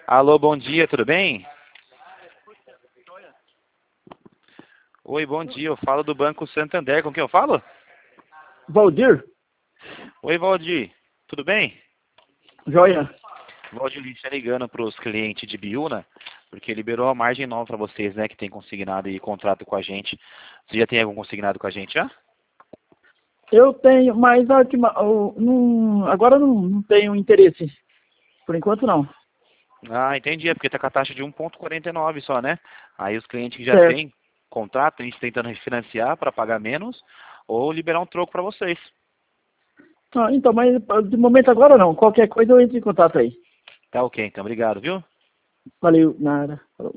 Alô, bom dia, tudo bem? Oi, bom dia, eu falo do Banco Santander, com quem eu falo? Valdir? Oi, Valdir, tudo bem? Joia. Valdir, a gente está ligando para os clientes de Biúna, porque liberou a margem nova para vocês, né, que tem consignado e contrato com a gente. Você já tem algum consignado com a gente, já? Eu tenho, mas agora não tenho interesse. Por enquanto não. Ah, entendi, é porque tá com a taxa de 1,49 só, né? Aí os clientes que já Certo. têm contrato, a gente tentando refinanciar para pagar menos, ou liberar um troco para vocês. Ah, então, mas de momento agora não. Qualquer coisa eu entro em contato aí. Tá ok, então, obrigado, viu? Valeu, nada. Falou.